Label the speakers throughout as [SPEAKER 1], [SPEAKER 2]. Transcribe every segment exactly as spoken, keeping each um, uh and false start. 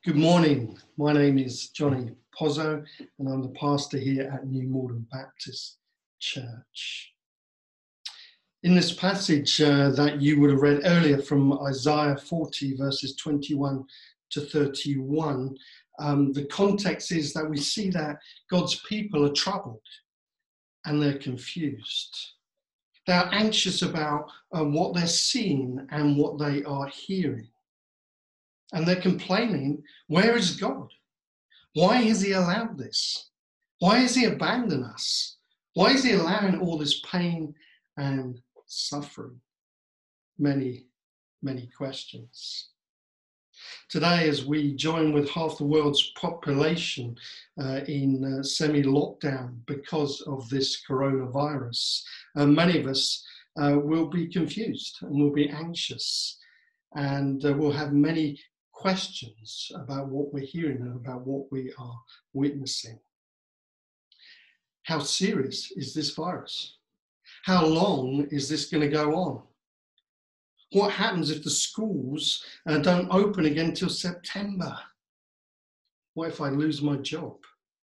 [SPEAKER 1] Good morning. My name is Johnny Pozzo, and I'm the pastor here at New Malden Baptist Church. In this passage uh, that you would have read earlier from Isaiah forty, verses twenty-one to thirty-one, um, the context is that we see that God's people are troubled and they're confused. They're anxious about uh, what they're seeing and what they are hearing. And they're complaining, where is God? Why has he allowed this? Why has he abandoned us? Why is he allowing all this pain and suffering? Many, many questions. Today, as we join with half the world's population uh, in uh, semi-lockdown because of this coronavirus, uh, many of us uh, will be confused and will be anxious, and uh, we'll have many questions about what we're hearing and about what we are witnessing. How serious is this virus? How long is this going to go on? What happens if the schools uh, don't open again till September? What if I lose my job?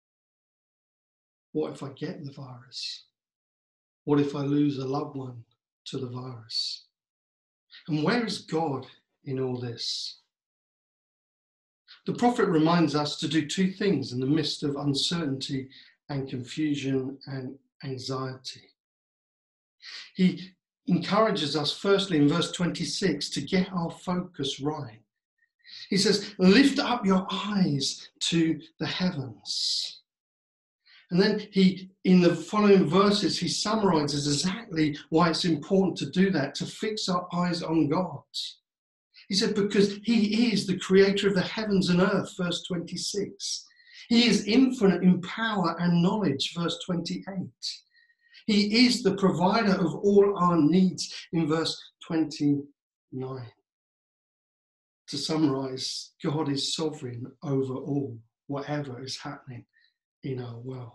[SPEAKER 1] What if I get the virus? What if I lose a loved one to the virus? And where is God in all this? The prophet reminds us to do two things in the midst of uncertainty and confusion and anxiety. He encourages us, firstly, in verse twenty-six, to get our focus right. He says, lift up your eyes to the heavens. And then he, in the following verses, he summarizes exactly why it's important to do that, to fix our eyes on God. He said, because he is the creator of the heavens and earth, verse twenty-six. He is infinite in power and knowledge, verse twenty-eight. He is the provider of all our needs, in verse twenty-nine. To summarize, God is sovereign over all, whatever is happening in our world.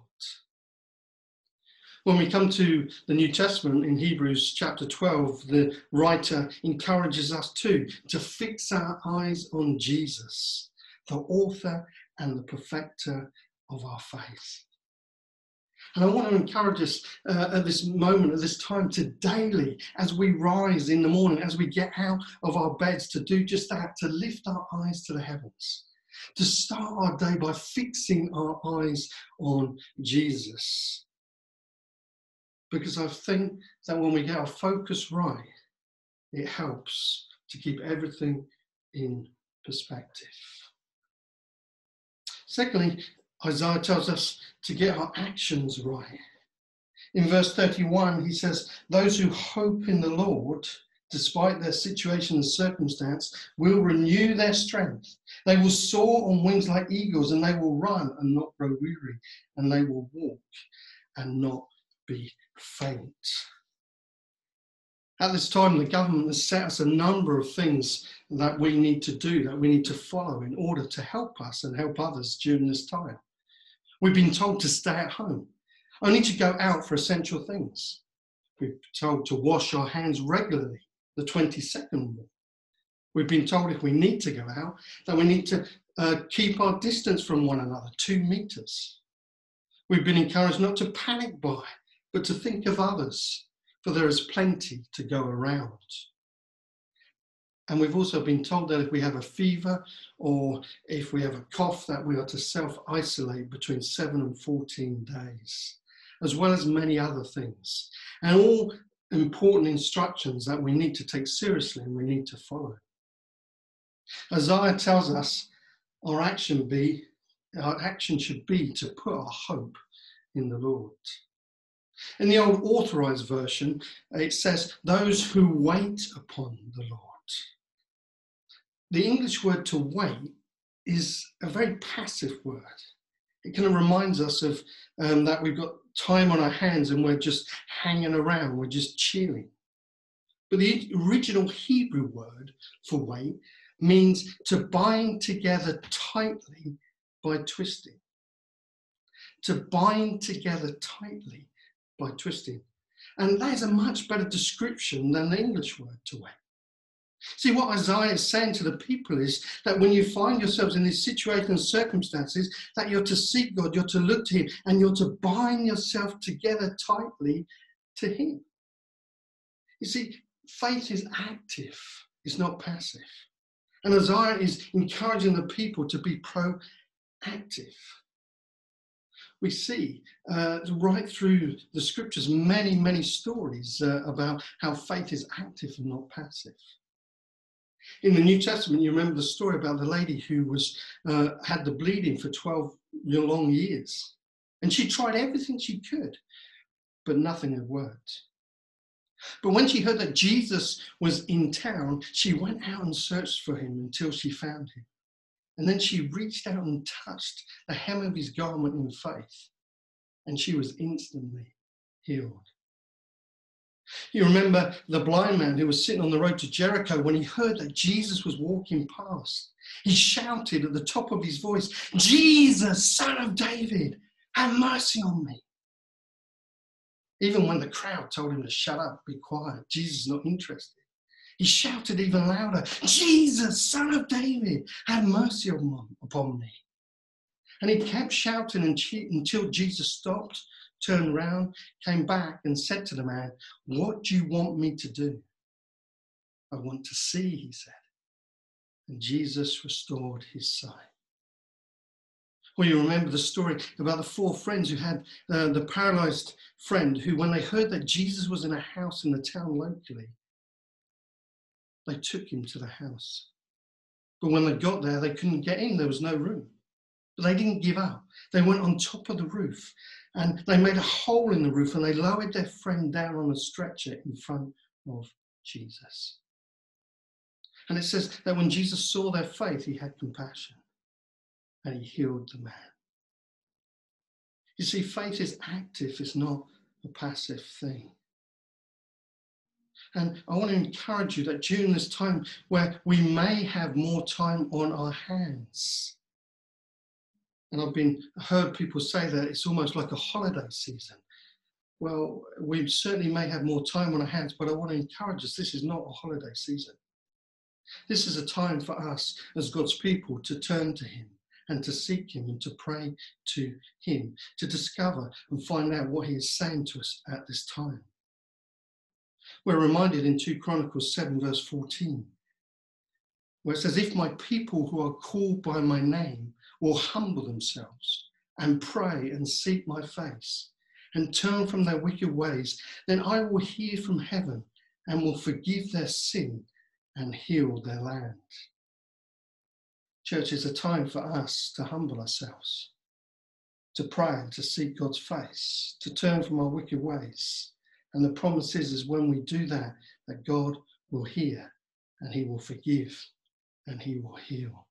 [SPEAKER 1] When we come to the New Testament in Hebrews chapter twelve, the writer encourages us too to fix our eyes on Jesus, the author and the perfecter of our faith. And I want to encourage us uh, at this moment, at this time, to daily, as we rise in the morning, as we get out of our beds, to do just that, to lift our eyes to the heavens, to start our day by fixing our eyes on Jesus. Because I think that when we get our focus right, it helps to keep everything in perspective. Secondly, Isaiah tells us to get our actions right. In verse thirty-one, he says, those who hope in the Lord, despite their situation and circumstance, will renew their strength. They will soar on wings like eagles, and they will run and not grow weary, and they will walk and not be faint. At this time, the government has set us a number of things that we need to do, that we need to follow in order to help us and help others during this time. We've been told to stay at home, only to go out for essential things. We've been told to wash our hands regularly, the twenty-second rule. We've been told if we need to go out, that we need to uh, keep our distance from one another, two meters. We've been encouraged not to panic buy, but to think of others, for there is plenty to go around. And we've also been told that if we have a fever or if we have a cough, that we are to self-isolate between seven and fourteen days, as well as many other things. And all important instructions that we need to take seriously and we need to follow. Isaiah tells us our action be, our action should be to put our hope in the Lord. In the old authorized version, it says, those who wait upon the Lord. The English word to wait is a very passive word. It kind of reminds us of um, that we've got time on our hands and we're just hanging around, we're just chilling. But the original Hebrew word for wait means to bind together tightly by twisting. To bind together tightly by twisting. And that is a much better description than the English word to wait. See, what Isaiah is saying to the people is that when you find yourselves in these situations and circumstances, that you're to seek God, you're to look to him, and you're to bind yourself together tightly to him. You see, faith is active, it's not passive. And Isaiah is encouraging the people to be proactive. We see uh, right through the scriptures many, many stories uh, about how faith is active and not passive. In the New Testament, you remember the story about the lady who was uh, had the bleeding for twelve long years. And she tried everything she could, but nothing had worked. But when she heard that Jesus was in town, she went out and searched for him until she found him. And then she reached out and touched the hem of his garment in faith, and she was instantly healed. You remember the blind man who was sitting on the road to Jericho when he heard that Jesus was walking past. He shouted at the top of his voice, "Jesus, Son of David, have mercy on me." Even when the crowd told him to shut up, be quiet, Jesus is not interested. He shouted even louder, "Jesus, Son of David, have mercy upon me." And he kept shouting until Jesus stopped, turned round, came back and said to the man, "What do you want me to do?" "I want to see," he said. And Jesus restored his sight. Well, you remember the story about the four friends who had uh, the paralyzed friend who, when they heard that Jesus was in a house in the town locally, they took him to the house. But when they got there, they couldn't get in. There was no room. But they didn't give up. They went on top of the roof and they made a hole in the roof and they lowered their friend down on a stretcher in front of Jesus. And it says that when Jesus saw their faith, he had compassion and he healed the man. You see, faith is active, it's not a passive thing. And I want to encourage you that during this time where we may have more time on our hands, and I've been heard people say that it's almost like a holiday season. Well, we certainly may have more time on our hands, but I want to encourage us, this is not a holiday season. This is a time for us as God's people to turn to him and to seek him and to pray to him, to discover and find out what he is saying to us at this time. We're reminded in Second Chronicles seven verse fourteen, where it says, "If my people who are called by my name will humble themselves and pray and seek my face and turn from their wicked ways, then I will hear from heaven and will forgive their sin and heal their land." Church, is a time for us to humble ourselves, to pray and to seek God's face, to turn from our wicked ways. And the promise is, is when we do that, that God will hear and he will forgive and he will heal.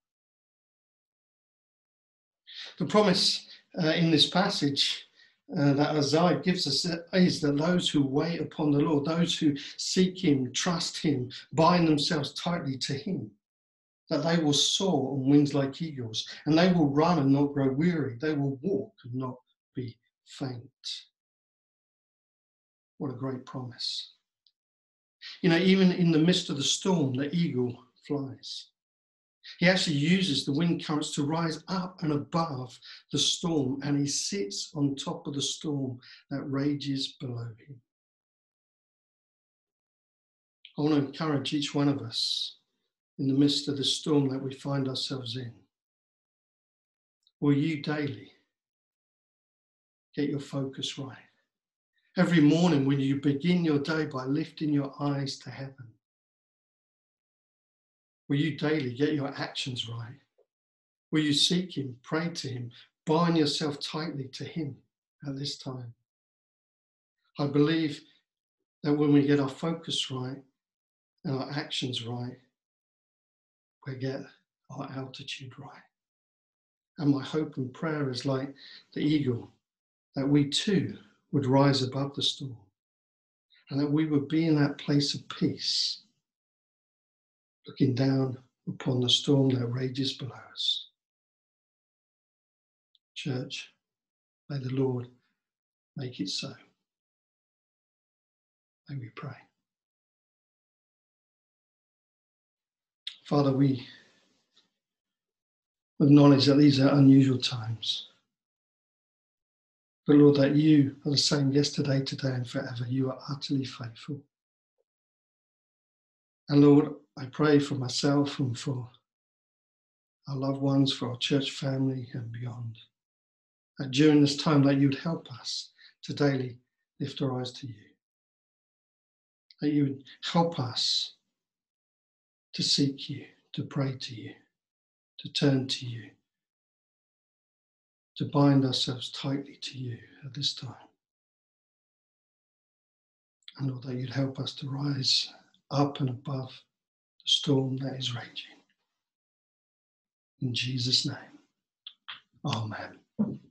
[SPEAKER 1] The promise uh, in this passage uh, that Isaiah gives us is that those who wait upon the Lord, those who seek him, trust him, bind themselves tightly to him, that they will soar on wings like eagles, and they will run and not grow weary. They will walk and not be faint. What a great promise. You know, even in the midst of the storm, the eagle flies. He actually uses the wind currents to rise up and above the storm, and he sits on top of the storm that rages below him. I want to encourage each one of us in the midst of the storm that we find ourselves in. Will you daily get your focus right? Every morning when you begin your day by lifting your eyes to heaven, will you daily get your actions right? Will you seek him, pray to him, bind yourself tightly to him at this time? I believe that when we get our focus right and our actions right, we get our altitude right. And my hope and prayer is like the eagle, that we too would rise above the storm and that we would be in that place of peace, looking down upon the storm that rages below us. Church, may the Lord make it so. May we pray. Father, we acknowledge that these are unusual times. But Lord, that you are the same yesterday, today, and forever. You are utterly faithful. And Lord, I pray for myself and for our loved ones, for our church family and beyond, that during this time that you'd help us to daily lift our eyes to you. That you would help us to seek you, to pray to you, to turn to you, to bind ourselves tightly to you at this time. And Lord, that you'd help us to rise up and above the storm that is raging. In Jesus' name, amen.